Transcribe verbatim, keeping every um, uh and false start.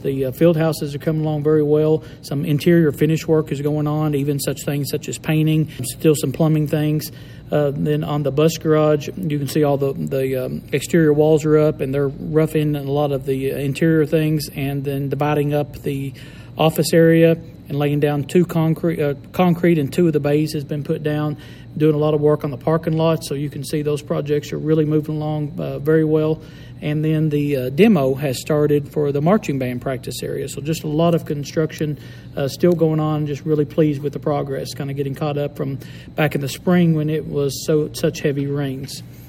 The uh, field houses are coming along very well. Some interior finish work is going on, even such things such as painting, still some plumbing things. Uh, then on the bus garage, you can see all the, the um, exterior walls are up, and they're roughing a lot of the interior things, and then dividing up the office area and laying down two concrete, uh, concrete and two of the bays has been put down, doing a lot of work on the parking lot. So you can see those projects are really moving along uh, very well. And then the uh, demo has started for the marching band practice area. So just a lot of construction uh, still going on. Just really pleased with the progress, kind of getting caught up from back in the spring when it was so such heavy rains.